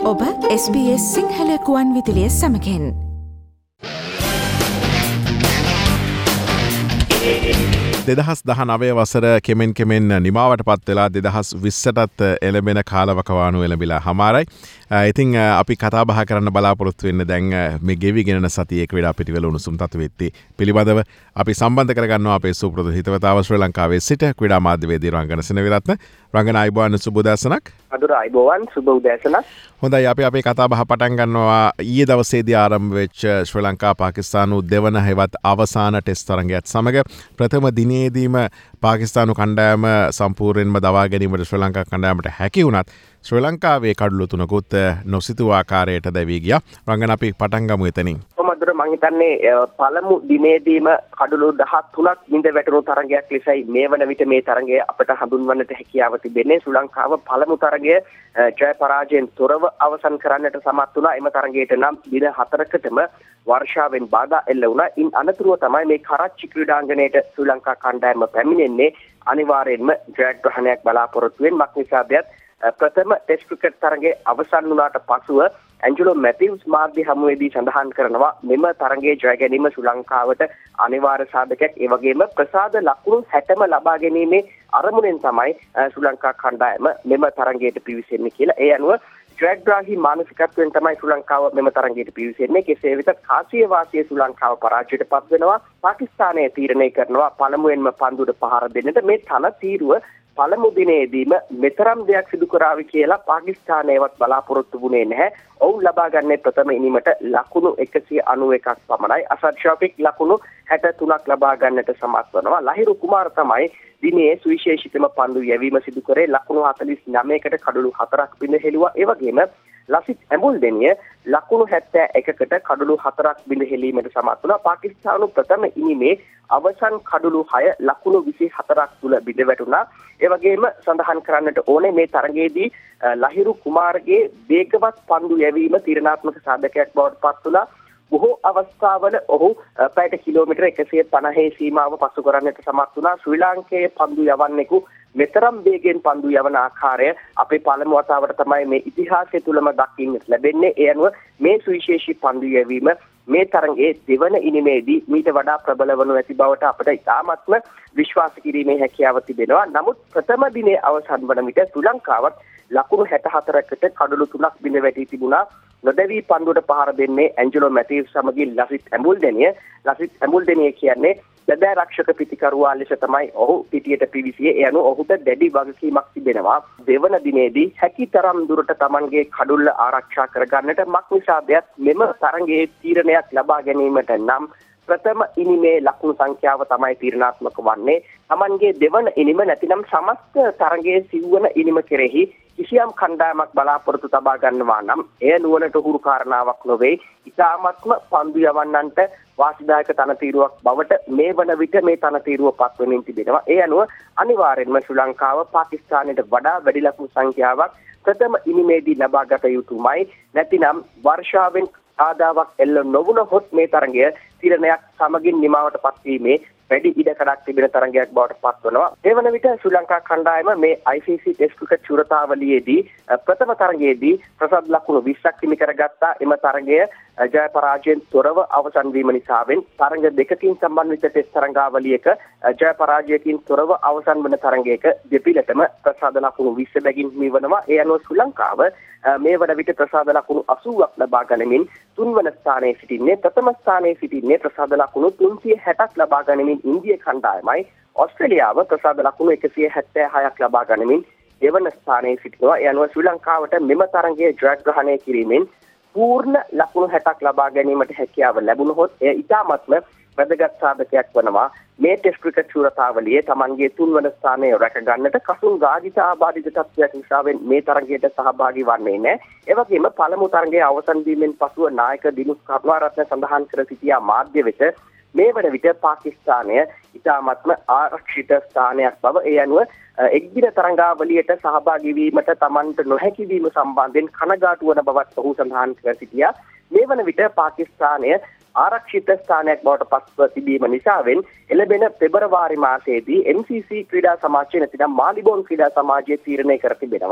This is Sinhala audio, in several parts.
ඔබ SBS සිංහල කුවන් විදුලිය සමඟෙන් දෙදහස් 19 වසර කෙමෙන් නිමාවට පත් වෙලා 2020ටත් එළඹෙන කාලවකවානුව එළඹිලා හමාරයි. ඉතින් අපි කතා බහ කරන්න බලාපොරොත්තු වෙන්නේ දැන් මේ ගෙවිගෙන සතියේ ක්‍රීඩා පිටිවල උණුසුම් තත්ත්වෙtti පිළිබඳව අපි සම්බන්ධ කරගන්නවා අපේ සුප්‍රද හිතවතාව ශ්‍රී ලංකාවේ සිට ක්‍රීඩා මාධ්‍යවේදී රංගන සෙනවිරත්න. රංගන අයිබෝවන් සුබ උදෑසනක්. අදුර අයිබෝවන් සුබ උදෑසනක්. හොඳයි අපි අපේ කතා බහ පටන් ගන්නවා ඊයේ දවසේදී ආරම්භ වෙච්ච ශ්‍රී ලංකා පාකිස්තානු දෙවන හෙවත් අවසාන ටෙස්ට් තරගයත් සමග ප්‍රථම දිනේදීම පාකිස්තානු කණ්ඩායම සම්පූර්ණයෙන්ම දවා ගැනීමට ශ්‍රී ලංකා කණ්ඩායමට හැකි වුණත් ශ්‍රී ලංකාවේ කඩලු තුනකුත් නොසිතූ ආකාරයට දැවී ගියා. රංගන අපි පටන් ගමු එතනින්. කොහොමද මම හිතන්නේ පළමු දිනේදීම කඩලු 13ක් බිඳ වැටුණු තරගයක් ලෙසයි මේ වන විට මේ තරගය අපට හඳුන්වන්නට හැකියාව තිබෙන්නේ. ශ්‍රී ලංකාව පළමු තරගය ජය පරාජයෙන් තොරව අවසන් කරන්නට සමත් වුණා. එම තරගයට නම් දින 4කටම වර්ෂාවෙන් බාධා එල්ල වුණා. ඉන් අනතුරුව තමයි මේ කරච්චි ක්‍රීඩාංගණයට ශ්‍රී ලංකා කණ්ඩායම පැමිණෙන්නේ. අනිවාර්යෙන්ම ජයග්‍රහණයක් බලාපොරොත්තු වෙන මක්නිසාදයක් ප්‍රථම ටෙස්ට් ක්‍රිකට් තරගයේ අවසන් වුණාට පසුව ඇන්ජලෝ මැතිව්ස් මාධ්‍ය හමුවේදී සඳහන් කරනවා මෙම තරගයේ ජය ගැනීම ශ්‍රී ලංකාවට අනිවාර්ය සාධකයක්. ඒ වගේම ප්‍රසාද ලකුණු 60ම ලබා ගැනීමේ අරමුණෙන් තමයි ශ්‍රී ලංකා කණ්ඩායම මෙම තරගයට පිවිසෙන්නේ කියලා. ඒ අනුව ජයග්‍රාහී මානසිකත්වයෙන් තමයි ශ්‍රී ලංකාව මෙම තරගයට පිවිසෙන්නේ. කෙසේ වෙතත් කාසිය වාසිය ශ්‍රී ලංකාව පරාජයට පත් වෙනවා. පාකිස්තානය තීරණය කරනවා පළමුවෙන්ම පන්දුවට පහර දෙන්නට. මේ තන තීරුව පළමු දිනේදීම මෙතරම් දෙයක් සිදු කරાવી කියලා පාකිස්තානයවත් බලාපොරොත්තු වුණේ නැහැ. ඔවුන් ලබා ගන්නේ ප්‍රථම ඉනිමට ලකුණු 191ක් පමණයි. අසර් ෂාෆික් ලකුණු 63ක් ලබා ගන්නට සමත් වෙනවා. ලහිරු කුමාර තමයි දිනේ සුවිශේෂිතම පන්දු යැවීම සිදු කරේ. ලකුණු 49කට කඩලු 4ක් බිඳ හෙළුවා. ඒ වගේම ලසිත් ඇඹුල්දෙනිය ලකුණු 71කට කඩලු 4ක් බිඳ හෙලීමට සමත් වුණා. පාකිස්තානු ප්‍රථම ඉනිමේ අවසන් කඩලු 6 ලකුණු 24ක් තුල බිඳ වැටුණා. ඒ වගේම සඳහන් කරන්නට ඕනේ මේ තරගයේදී ලහිරු කුමාරගේ වේගවත් පන්දු යැවීම තීරණාත්මක සාධකයක් බවට පත් වුණා. බොහෝ අවස්ථාවල ඔහු පැයට කිලෝමීටර 150 සීමාව පසු කරන්නට සමත් වුණා. ශ්‍රී ලාංකේය පන්දු යවන්නෙකු මෙතරම් වේගෙන් පන්දු යවන ආකාරය අපේ පළමු වතාවට තමයි මේ ඉතිහාසය තුලම දකින්න ලැබෙන්නේ. ඒ අනුව මේ සුවිශේෂී පන්දු යැවීම මේ තරගයේ දෙවන ඉනිමේදී මීට වඩා ප්‍රබල වනු ඇති බවට අපට ඉතාමත්ම විශ්වාස කිරීමේ හැකියාව තිබෙනවා. නමුත් ප්‍රථම දිනේ අවසන් වන විට ශ්‍රී ලංකාවත් ලකුණු 64කට කඩලු 3ක් බිඳ වැටී තිබුණා. නොදැවී පන්දුවට පහර දෙන්නේ ඇන්ජලෝ මැතිව්ස් සමගින් ලසිත් ඇඹුල්දෙනිය. ලසිත් ඇඹුල්දෙනිය කියන්නේ දඩ රක්ෂක පිටිකරුවා ලෙස තමයි ඔහු පිටියට පිවිසියේ. ඒ අනුව ඔහුට දැඩි වගකීමක් තිබෙනවා. දෙවන දිනේදී හැකිතරම් දුරට Tamanගේ කඩුල්ල ආරක්ෂා කරගන්නට මක්නිසාදයක් මෙම තරගයේ තීරණයක් ලබා ගැනීමට නම් ප්‍රථම ඉනිමේ ලකුණු සංඛ්‍යාව තමයි තීරණාත්මක වන්නේ. Tamanගේ දෙවන ඉනිම නැතිනම් සමස්ත තරගයේ සිව්වන ඉනිම කෙරෙහි කිසියම් කණ්ඩායමක් බලාපොරොත්තු තබා ගන්නවා නම් එය නුවණට හුරු කාරණාවක් නොවේ. ඉතාමත්ම පන්දු යවන්නන්ට වාසිදායක තනතිරුවක් බවට මේ වන විට මේ තනතිරුව පත් වෙමින් තිබෙනවා. ඒ අනුව අනිවාර්යෙන්ම ශ්‍රී ලංකාව පාකිස්තානයට වඩා වැඩි ලකුණු සංඛ්‍යාවක් ප්‍රථම ඉනිමේදී ලබා ගත යුතුමයි. නැතිනම් වර්ෂාවෙන් ආදාවක් එල්ල නොවුනහොත් මේ තරගය තීරණයක් සමගින් නිමාවට පත්වීමේ වැඩි ඉඩකඩක් තිබෙන තරගයක් බවට පත් වෙනවා. ඒ වන විට ශ්‍රී ලංකා කණ්ඩායම මේ ICC ටෙස්ට් ක්‍රිකට් ශුරතාවලියේදී ප්‍රථම තරගයේදී ප්‍රසාද ලකුණු 20ක් හිමි කරගත්තා. එම තරගය ජය පරාජයෙන් තොරව අවසන් වීම නිසාවෙන් තරග දෙකකින් සම්බන්ධිත ටෙස්ට් තරගාවලියක ජය පරාජයකින් තොරව අවසන් වන තරගයක දෙපිළටම ප්‍රසාද ලකුණු 20 බැගින් හිමි වෙනවා. ඒ අනුව ශ්‍රී ලංකාව මේ වන විට ප්‍රසාද ලකුණු 80ක් ලබා ගනිමින් තුන්වන ස්ථානයේ සිටින්නේ. ප්‍රථම ස්ථානයේ සිටින්නේ ප්‍රසාද ලකුණු 360ක් ලබා ගනිමින් ඉන්දියා කණ්ඩායමයි. ඕස්ට්‍රේලියාව ප්‍රසාද ලකුණු 176ක් ලබා ගනිමින් දෙවන ස්ථානයේ සිටිනවා. ඒ අනුව ශ්‍රී ලංකාවට මෙම තරගයේ ජයග්‍රහණය කිරීමෙන් පූර්ණ ලකුණු 60ක් ලබා ගැනීමට හැකියාව ලැබුණොත් එය ඉතාමත්ම වැදගත් සාධකයක් වනවා. මේ ටෙස්ට් ක්‍රිකට් ශුරතාවලියේ Tamanගේ තුන්වන ස්ථානය රැක ගන්නට කසුන් රාජිත ආබාධිත තත්ත්වයක් නිසාවෙන් මේ තරගයට සහභාගී වන්නේ නැහැ. ඒ වගේම පළමු තරගයේ අවසන් වීමෙන් පසුව නායක දිනුත් කරුණාරත්න සඳහන් කර සිටියා මාධ්‍ය වෙත මේ වන විට පාකිස්තානය ඉතාමත්ම ආරක්ෂිත ස්ථානයක් බව. ඒ අනුව එක්දින තරඟාවලියට සහභාගී වීමට Tamanට නොහැකි වීම සම්බන්ධයෙන් කනගාටු වන බවත් ඔහු සඳහන් කර සිටියා. මේ වන විට පාකිස්තානය ආරක්ෂිත ස්ථානයක් බවට පත්ව තිබීම නිසාවෙන් එළඹෙන පෙබරවාරි මාසයේදී MCC ක්‍රීඩා සමාජය නැතිනම් මාලිබෝන් ක්‍රීඩා සමාජය තීරණය කර තිබෙනවා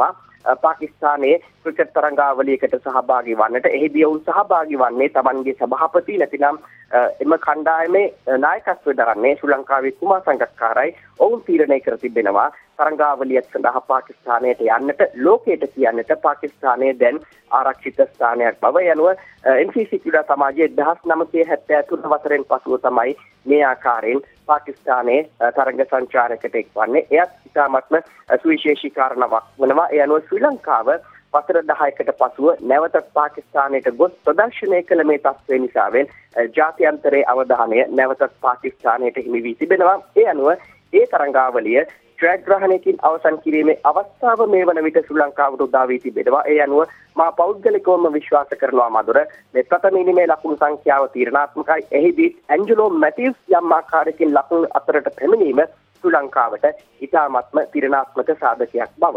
පාකිස්තානයේ ක්‍රිකට් තරඟාවලියකට සහභාගී වන්නට. එහිදී ඔවුන් සහභාගී වන්නේ තමන්ගේ සභාපති නැතිනම් එම කණ්ඩායමේ නායකත්වය දරන්නේ ශ්‍රී ලංකාවේ කුමාර සංගක්කාරයි. ඔවුන් තීරණය කර තිබෙනවා තරඟාවලියක් සඳහා පාකිස්තානයට යන්නට, ලෝකයට කියන්නට පාකිස්තානයේ දැන් ආරක්ෂිත ස්ථානයක් බව. යනුව MCC ක්‍රීඩා සමාජයේ 1973 වසරෙන් පසුව තමයි මේ ආකාරයෙන් පාකිස්තානයේ තරඟ සංචාරකයට එක්වන්නේ. එයත් ඉතාමත්ම සුවිශේෂී කාරණාවක් වෙනවා. ඒ අනුව ශ්‍රී ලංකාව වසර 10කට පසුව නැවත පාකිස්තානයට ගොස් ප්‍රදර්ශනය කළ මේ තත්ත්වය නිසාවෙන් ජාත්‍යන්තරයේ අවධානය නැවත පාකිස්තානයට හිමි වී තිබෙනවා. ඒ අනුව ඒ තරඟාවලිය ජයග්‍රහණයකින් අවසන් කිරීමේ අවස්ථාව මේ වන විට ශ්‍රී ලංකාවට උදා වී තිබෙනවා. ඒ අනුව මා පෞද්ගලිකවම විශ්වාස කරනවා මధుර මේ ප්‍රථම ඉනිමේ ලකුණු සංඛ්‍යාව තීරණාත්මකයි. එහිදී ඇන්ජලෝ මැතිව්ස් යම් ආකාරයකින් ලකුණු අතරට පැමිණීම ශ්‍රී ලංකාවට ඉතාමත්ම තීරණාත්මක සාධකයක් බව.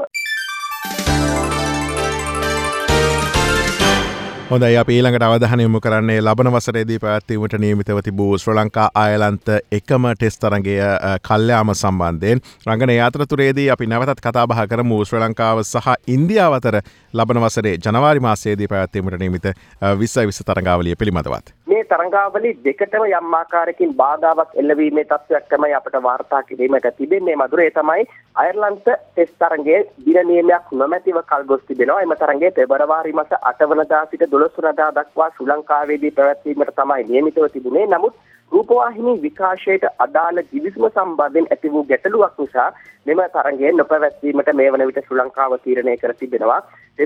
හොඳයි අපි ඊළඟට අවධානය යොමු කරන්නේ ලබන වසරේදී පැවැත්වීමට නියමිතව තිබූ ශ්‍රී ලංකා ආයර්ලන්ත එකම ටෙස්ට් තරගය කල්යාම සම්බන්ධයෙන්. රංගන යාත්‍රතුරේදී අපි නැවතත් කතා බහ කරමු ශ්‍රී ලංකාව සහ ඉන්දියාව අතර ලබන වසරේ ජනවාරි මාසයේදී පැවැත්වීමට නියමිත 2020 තරගාවලිය පිළිබඳවත්. මේ තරඟාවලි දෙකටම යම් ආකාරයකින් බාධාවක් එල්ලවීමේ තත්ත්වයක් තමයි අපට වාර්තා කිරීමට තිබෙන්නේ මధుර. ඒ තමයි අයර්ලන්ත ටෙස්ට් තරගයේ දින නියමයක් නොමැතිව කල්ගොස් තිබෙනවා. එම තරගයේ පෙබරවාරි මාස 8 වනදා සිට 12 වනදා දක්වා ශ්‍රී ලංකාවේදී පැවැත්වීමට තමයි නියමිතව තිබුණේ. නමුත් රූපවාහිනී විකාශයට අදාළ කිවිසුම සම්බන්ධයෙන් ඇති වූ ගැටලුවක් නිසා මෙම තරගය නොපැවැත්වීමට මේ වන විට ශ්‍රී ලංකාව තීරණය කර තිබෙනවා.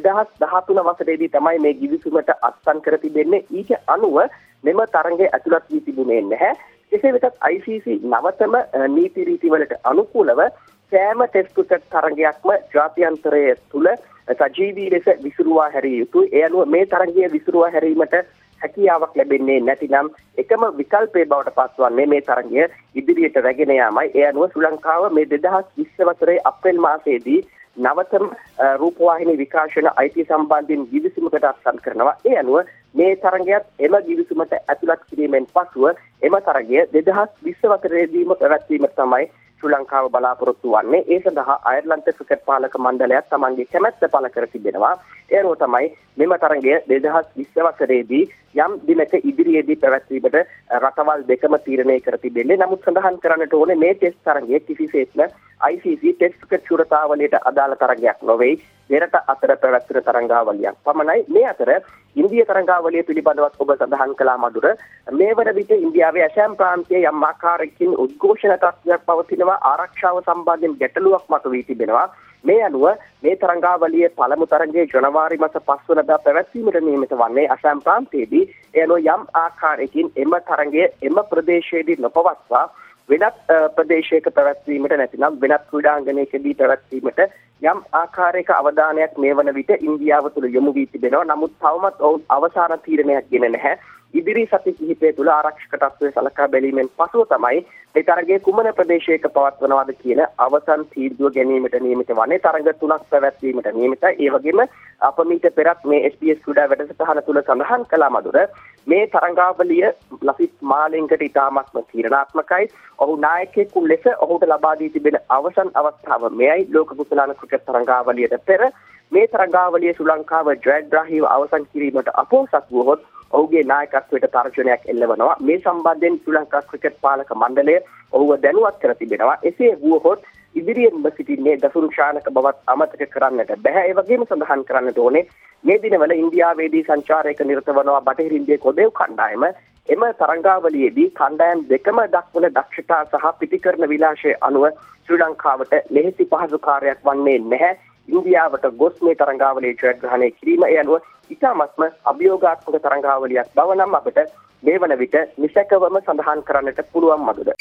2013 වසරේදී තමයි මේ කිවිසුමට අත්සන් කර තිබෙන්නේ. ඊට අනුව මෙම තරගයේ ඇතුළත් වී තිබුණේ නැහැ. කෙසේ වෙතත් ICC නවතම නීති රීතිවලට අනුකූලව සෑම ටෙස්ට් ක්‍රිකට් තරගයක්ම ජාත්‍යන්තරයේ තුල සජීවී ලෙස විසිරුවා හැරිය යුතුයි. ඒ අනුව මේ තරගය විසිරුවා හැරීමට හැකියාවක් ලැබෙන්නේ නැතිනම් එකම විකල්පයේ බවට පත්වන්නේ මේ තරගය ඉදිරියට රැගෙන යාමයි. ඒ අනුව ශ්‍රී ලංකාව මේ 2020 වසරේ අප්‍රේල් මාසයේදී නවතම රූපවාහිනී විකාශන අයිතිය සම්බන්ධයෙන් ගිවිසුමකට අත්සන් කරනවා. ඒ අනුව මේ තරගයත් එම ගිවිසුමට ඇතුළත් කිරීමෙන් පසුව එම තරගය 2020 වසරේදීම පැවැත්වීමට තමයි ශ්‍රී ලංකාව බලාපොරොත්තු වන්නේ. ඒ සඳහා අයර්ලන්ත ක්‍රිකට් පාලක මණ්ඩලයත් තමන්ගේ කැමැත්ත පළ කර තිබෙනවා. ඒ අනුව තමයි මෙම තරගය 2020 වසරේදී යම් දිනක ඉදිරියේදී පැවැත්වීමට රටවල් දෙකම තීරණය කර තිබෙන්නේ. නමුත් සඳහන් කරන්නට ඕනේ මේ ටෙස්ට් තරගය කිසිසේත්ම ICC ටෙස්ට් ක්‍රිකට් ශූරතාවලියට අදාළ තරගයක් නොවේ. දෙරට අතර පැවැත්වෙන තරඟාවලියක් පමණයි. මේ අතර ඉන්දියා තරඟාවලිය පිළිබඳවත් ඔබ සඳහන් කළා මధుර. මේ වන විට ඉන්දියාවේ ඇසෑම් ප්‍රාන්තයේ යම් ආකාරයකින් උද්ඝෝෂණ තත්ත්වයක් පවතිනවා. ආරක්ෂාව සම්බන්ධයෙන් ගැටලුවක් මතුවී තිබෙනවා. මේ අනුව මේ තරඟාවලියේ පළමු තරගයේ ජනවාරි මාස 5 වනදා පැවැත්වීමට නියමිත වන්නේ අසම් ප්‍රාන්තයේදී. ඒ අනුව යම් ආකාරයකින් එම තරගය එම ප්‍රදේශයේදී නොපවත්වා වෙනත් ප්‍රදේශයක පැවැත්වීමට නැතිනම් වෙනත් ක්‍රීඩාංගණයකදී පැවැත්වීමට යම් ආකාරයක අවධානයක් මේ වන විට ඉන්දියාව තුළ යොමු වී තිබෙනවා. නමුත් තවමත් ඔවුන් අවසාන තීරණයක් ගෙන නැහැ. ඉදිරි සති කිහිපය තුළ ආරක්ෂක තත්ත්වය සලකා බැලීමෙන් පසුව තමයි මේ තරගයේ කුමන ප්‍රදේශයක පවත්වනවාද කියන අවසන් තීන්දුව ගැනීමට නියමිත වන්නේ. තරග 3ක් පැවැත්වීමට නියමිතයි. ඒ වගේම අප මීට පෙරත් මේ SBS ක්‍රීඩා වැඩසටහන තුළ සඳහන් කළා මధుර මේ තරඟාවලිය ලසිත් මාලිංගට ඉතාමත්ම තීරණාත්මකයි. ඔහු නායකයෙකු ලෙස ඔහුට ලබා දී තිබෙන අවසන් අවස්ථාව මෙයයි. ලෝක කුසලාන ක්‍රිකට් තරඟාවලියට පෙර මේ තරඟාවලිය ශ්‍රී ලංකාව ජයග්‍රාහීව අවසන් කිරීමට අපොහොසත් වුවහොත් ඔහුගේ නායකත්වයට තර්ජනයක් එල්ලවනවා. මේ සම්බන්ධයෙන් ශ්‍රී ලංකා ක්‍රිකට් පාලක මණ්ඩලය ඔහුව දැනුවත් කර තිබෙනවා. එසේ වුවහොත් ඉදිරියෙන්ම සිටින්නේ දසුන් ශානක බවත් අමතක කරන්නට බැහැ. ඒ වගේම සඳහන් කරන්නට ඕනේ මේ දිනවල ඉන්දියාවේදී සංචාරයක නිරත වනවා බටහිර ඉන්දිය කොදෙව් කණ්ඩායම. එම තරඟාවලියේදී කණ්ඩායම් දෙකම දක්වන දක්ෂතා සහ පිටිකරන විලාසය අනුව ශ්‍රී ලංකාවට ලෙහෙසි පහසු කාර්යයක් වන්නේ නැහැ. ඉන්දියාවට ගොස් මේ තරඟාවලිය ජයග්‍රහණය කිරීම. ඒ අනුව ඉතාමත්ම අභියෝගාත්මක තරඟාවලියක් බව නම් අපට මේ වන විට නිසැකවම සඳහන් කරන්නට පුළුවන් මధుර.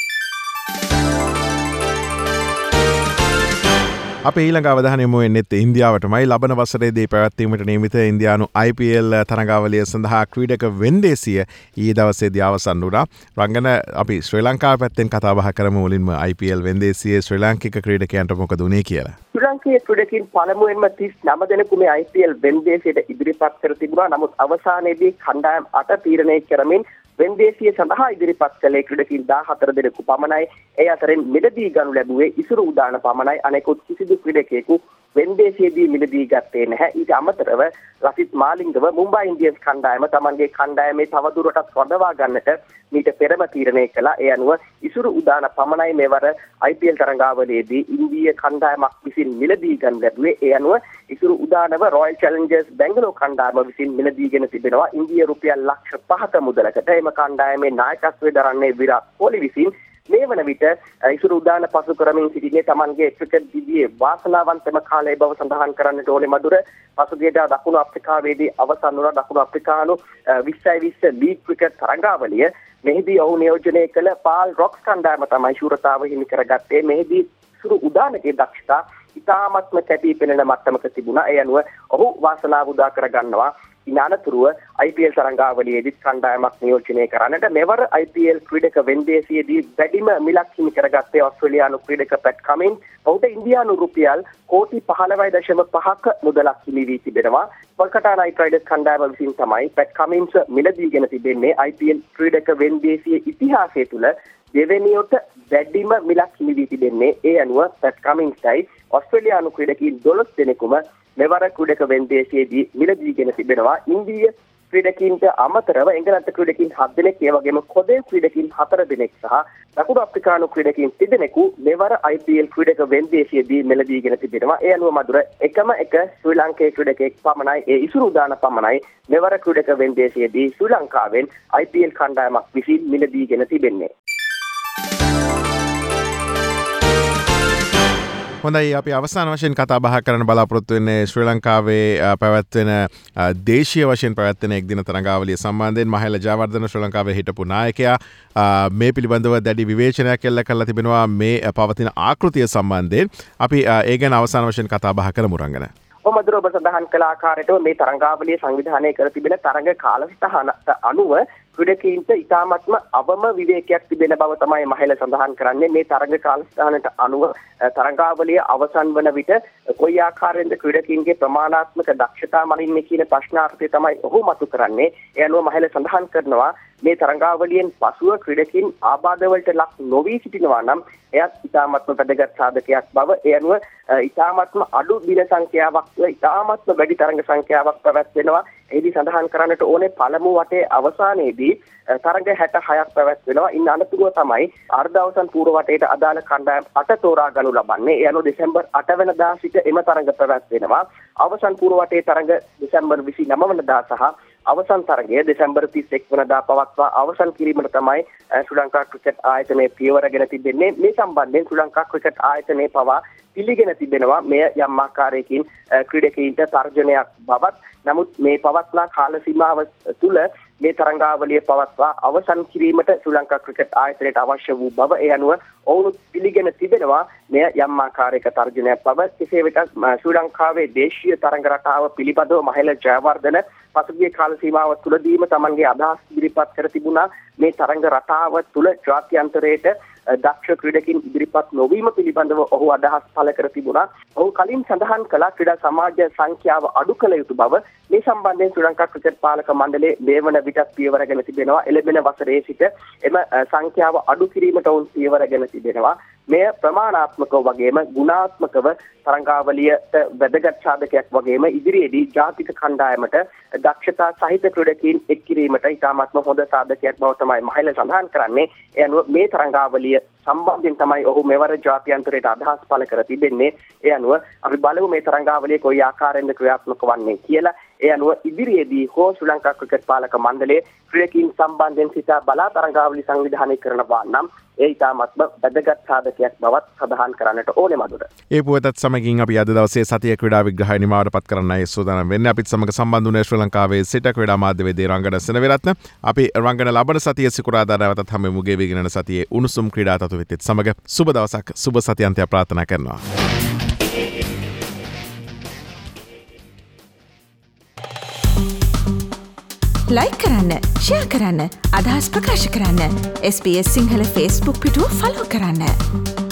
අප ඊළඟ අවධානය යොමු වෙන්නේ ඉන්දියාවටමයි. ලබන වසරේදී පැවැත්වීමට නියමිත ඉන්දියානු IPL තරඟාවලිය සඳහා ක්‍රීඩක වෙන්දේසිය ඊයේ දවසේදී අවසන් වුණා. රංගන අපි ශ්‍රී ලංකාව පැත්තෙන් කතා බහ කරමු. මුලින්ම IPL වෙන්දේසියේ ශ්‍රී ලාංකික ක්‍රීඩකයන්ට මොකද වුණේ කියලා. ශ්‍රී ලාංකීය ක්‍රීඩකයන් පළමුවෙන්ම 39 දෙනෙකු මේ IPL වෙන්දේසියට ඉදිරිපත් කර තිබුණා. නමුත් අවසානයේදී කණ්ඩායම් 8 තීරණය කරමින් වෙන්දේසිය සඳහා ඉදිරිපත් කළේ ක්‍රීඩකයන් 14 දෙනෙකු පමණයි. ඒ අතරින් මෙදදී ගනු ලැබුවේ ඉසුරු උදාන පමණයි. අනෙකුත් කිසිදු ක්‍රීඩකයෙකු වෙන්දේසියේදී මිලදී ගත්තේ නැහැ. ඊට අමතරව ලසිත් මාලිංගව මුම්බයි ඉන්ඩියන්ස් කණ්ඩායම තමන්ගේ කණ්ඩායමේ තවදුරටත් රඳවා ගන්නට මීට පෙරම තීරණය කළා. ඒ අනුව ඉසුරු උදාන පමණයි මෙවර IPL තරඟාවලියේදී ඉන්දීය කණ්ඩායමක් විසින් මිලදී ගන්න ලැබුවේ. ඒ අනුව ඉසුරු උදානව රොයල් චැලෙන්ජර්ස් බැංගලෝර කණ්ඩායම විසින් මිලදීගෙන තිබෙනවා ඉන්දිය රුපියල් ලක්ෂ 5ක මුදලකට. එම කණ්ඩායමේ නායකත්වයේ දරන්නේ විරාට් කොහ්ලි විසින් මේ වන විට ඉසුරු උදාන පසු කරමින් සිටින්නේ තමන්ගේ ක්‍රිකට් දිවියේ වාසනාවන්තම කාලය බව සඳහන් කරන්නට ඕනේ මధుර. පසුගියදා දකුණු අප්‍රිකාවේදී අවසන් වුණ දකුණු අප්‍රිකානු 2020 ලීග් ක්‍රිකට් තරඟාවලිය මෙහිදී ඔහු නියෝජනය කළ පාල් රොක්ස් කණ්ඩායම තමයි ශූරතාව හිමි කරගත්තේ. මෙහිදී ඉසුරු උදානගේ දක්ෂතා ඉතාමත්ම කැපී පෙනෙන මට්ටමක තිබුණා. ඒ අනුව ඔහු වාසනාව උදා කරගන්නවා. ඉනානතුරුව IPL තරඟාවලියේදී කණ්ඩායමක් නියෝජනය කරන්නට මෙවර IPL ක්‍රීඩක වෙන්දේසියේදී වැඩිම මිලක් හිමි කරගත්තේ ඕස්ට්‍රේලියානු ක්‍රීඩක පැට් කමින්ස්. ඔහුට ඉන්දියානු රුපියල් කෝටි 15.5ක මුදලක් හිමි වී තිබෙනවා. කොල්කතා නයිට් රයිඩර්ස් කණ්ඩායම විසින් තමයි පැට් කමින්ස් මිලදීගෙන තිබෙන්නේ. IPL ක්‍රීඩක වෙන්දේසියේ ඉතිහාසය තුළ දෙවෙනියට වැඩිම මිලක් හිමි වී තිබෙන්නේ. ඒ අනුව පැට් කමින්ස්ටයි ඕස්ට්‍රේලියානු ක්‍රීඩකීන් 12 දෙනෙකුම මෙවර ක්‍රීඩක වෙන්දේසියේදී මිලදීගෙන තිබෙනවා. ඉන්දීය ක්‍රීඩකීන්ට අමතරව එංගලන්ත ක්‍රීඩකීන් 7 දෙනෙක්, ඒ වගේම කොදේ ක්‍රීඩකීන් 4 දෙනෙක් සහ දකුණු අප්‍රිකානු ක්‍රීඩකීන් 3 දෙනෙකු මෙවර IPL ක්‍රීඩක වෙන්දේසියේදී මිලදීගෙන තිබෙනවා. ඒ අනුව මధుර එකම එක ශ්‍රී ලාංකේය ක්‍රීඩකයෙක් පමණයි, ඒ ඉසුරු දාන පමණයි මෙවර ක්‍රීඩක වෙන්දේසියේදී ශ්‍රී ලංකාවෙන් IPL කණ්ඩායමක් විසින් මිලදීගෙන තිබෙන්නේ. හොඳයි, අපි අවසාන වශයෙන් කතා බහ කරන්න බලාපොරොත්තු වෙන්නේ ශ්‍රී ලංකාවේ පැවැත්වෙන දේශීය වශයෙන් පැවැත්වෙන එක්දින තරඟාවලිය සම්බන්ධයෙන්. මහේල ජයවර්ධන ශ්‍රී ලංකාවේ හිටපු නායකයා මේ පිළිබඳව දැඩි විවේචනයක් එල්ල කරලා තිබෙනවා මේ පවතින ආකෘතිය සම්බන්ධයෙන්. අපි ඒ ගැන අවසාන වශයෙන් කතා බහ කරමු රංගන. මధුර ඔබ සඳහන් කළ ආකාරයට මේ තරඟාවලිය සංවිධානය කර තිබෙන තරඟ කාලසටහනට අනුව ක්‍රීඩකීන්ට ඉතාමත්ම අවම විවේකයක් තිබෙන බව තමයි මහේල සඳහන් කරන්නේ. මේ තරඟ කාලසටහනට අනුව තරඟාවලිය අවසන් වන විට කොයි ආකාරයෙන්ද ක්‍රීඩකීන්ගේ ප්‍රමාණාත්මක දක්ෂතා මනින්නේ කියන ප්‍රශ්නාර්ථය තමයි ඔහු මතු කරන්නේ. ඒ අනුව මහේල සඳහන් කරනවා මේ තරඟාවලියෙන් පසුව ක්‍රීඩකීන් ආබාධවලට ලක් නොවී සිටිනවා නම් එයත් ඉතාමත්ම වැදගත් සාධකයක් බව. ඒ අනුව ඉතාමත්ම අඩු දින සංඛ්‍යාවක් ඉතාමත්ම වැඩි තරඟ සංඛ්‍යාවක් පැවැත්වෙනවා. එහිදී සඳහන් කරන්නට ඕනේ පළමු වටේ අවසානයේදී තරඟ 66ක් පැවැත්වෙනවා. ඉන් අනතුරුව තමයි අර්ධ අවසන් පූර්ව වටේට අදාළ කණ්ඩායම් 8 තෝරා ගනු ලබන්නේ. ඒ අනුව දෙසැම්බර් 8 වෙනිදා සිට එම තරඟ පැවැත්වෙනවා. අවසන් පූර්ව වටේ තරඟ දෙසැම්බර් 29 වෙනිදා සහ අවසන් තරගය දෙසැම්බර් 31 වෙනිදා පවත්වා අවසන් කිරීමට තමයි ශ්‍රී ලංකා ක්‍රිකට් ආයතනයේ පියවරගෙන තිබෙන්නේ. මේ සම්බන්ධයෙන් ශ්‍රී ලංකා ක්‍රිකට් ආයතනයේ පවා පිළිගෙන තිබෙනවා මෙය යම් ආකාරයකින් ක්‍රීඩකීන්ට තර්ජනයක් බවත්. නමුත් මේ පවත්නා කාල සීමාව තුළ මේ තරඟාවලිය පවත්වා අවසන් කිරීමට ශ්‍රී ලංකා ක්‍රිකට් ආයතනයට අවශ්‍ය වූ බව. ඒ අනුව ඔවුන් පිළිගෙන තිබෙනවා මෙය යම් ආකාරයක තර්ජනයක් බව. කෙසේ වෙතත් ශ්‍රී ලංකාවේ දේශීය තරඟ රටාව පිළිබඳව මහේල ජයවර්ධන පසුගිය කාල සීමාව තුළදීම තමන්ගේ අදහස් ඉදිරිපත් කර තිබුණා. මේ තරඟ රටාව තුළ ජාත්‍යන්තරයට දක්ෂ ක්‍රීඩකින් ඉදිරිපත් නොවීම පිළිබඳව ඔහු අදහස් පළ කර තිබුණා. ඔහු කලින් සඳහන් කළා ක්‍රීඩා සමාජ සංඛ්‍යාව අඩු කළ යුතු බව. මේ සම්බන්ධයෙන් ශ්‍රී ලංකා ක්‍රිකට් පාලක මණ්ඩලයේ මේ වන විටත් පියවරගෙන තිබෙනවා. එළඹෙන වසරේ සිට එම සංඛ්‍යාව අඩු කිරීමට ඔවුන් පියවරගෙන තිබෙනවා. මෙය ප්‍රමාණාත්මකව වගේම ගුණාත්මකව තරඟාවලියට වැදගත් සාධකයක් වගේම ඉදිරියේදී ජාතික කණ්ඩායමට දක්ෂතා සහිත ක්‍රීඩකීන් එක් කිරීමට ඉතාමත්ම හොඳ සාධකයක් බව තමයි මහේල සඳහන් කරන්නේ. ඒ අනුව මේ තරඟාවලිය සම්බන්ධයෙන් තමයි ඔහු මෙවර ජාත්‍යන්තරයට අදහස් පළ කර තිබෙන්නේ. ඒ අනුව අපි බලමු මේ තරඟාවලිය කොයි ආකාරයෙන්ද ක්‍රියාත්මක වන්නේ කියලා. ඒ අනුව ඉදිරියේදී හෝ ශ්‍රී ලංකා ක්‍රිකට් පාලක මණ්ඩලයේ ක්‍රීඩකීන් සම්බන්ධයෙන් සිතා බලා තරඟාවලිය සංවිධානය කරනවා නම් ඒ ඉතාමත්ම වැදගත් සාධකයක් බවත් සඳහන් කරන්නට ඕනේ මధుර. ඒ පුවතත් සමගින් අපි අද දවසේ සතිය ක්‍රීඩා විග්‍රහය නිමාවට පත් කරන්නයි සූදානම් වෙන්නේ. අපිත් සමග සම්බන්ධ වුණේ ශ්‍රී ලංකාවේ සිට ක්‍රීඩා මාධ්‍යවේදී රංගන සෙනවිරත්න. අපි රංගන ලබන සතියේ සිකුරාදා නැවතත් හැමෝම ගෙවිගෙන යන සතියේ උණුසුම් ක්‍රීඩා තතු වෙතිත් සමග සුබ දවසක් සුබ සතියන්තය ප්‍රාර්ථනා කරනවා. ලයික් කරන්න, ෂෙයා කරන්න, අදහස් ප්‍රකාශ කරන්න. SBS සිංහල Facebook පිටුව ෆලෝ කරන්න.